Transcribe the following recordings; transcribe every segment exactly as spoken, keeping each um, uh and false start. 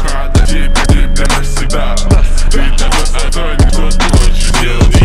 ха, для тебя, тебя навсегда. Ты такой, а то никто не хочет делать.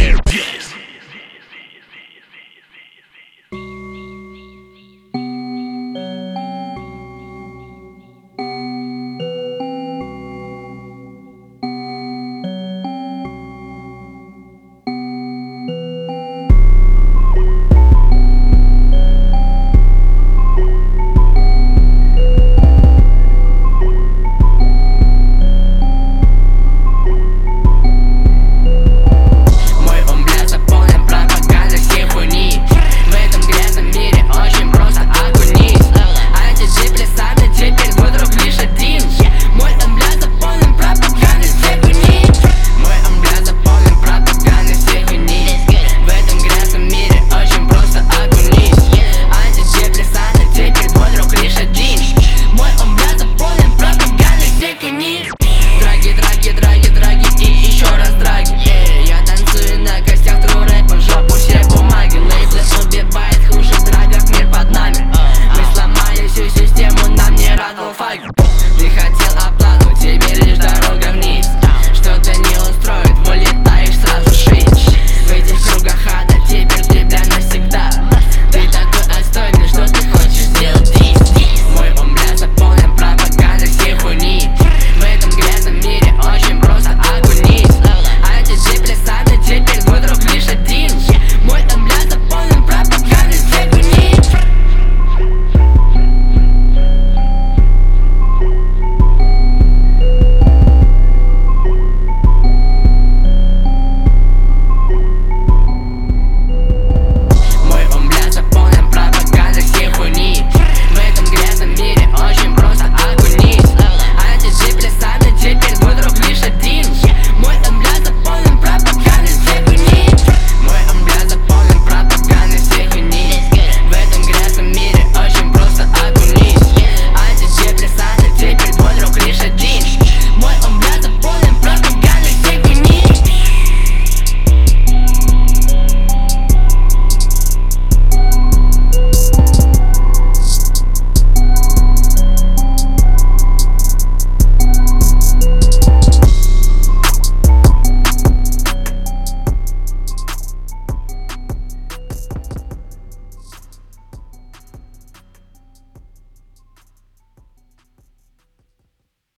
Драги, драги, драги, драги и еще раз драги. yeah. Я танцую на костях, тру рэп в жопу все бумаги. Лейблы убивает хуже драгов, мир под нами. Мы сломали всю систему, нам не радовал фаги.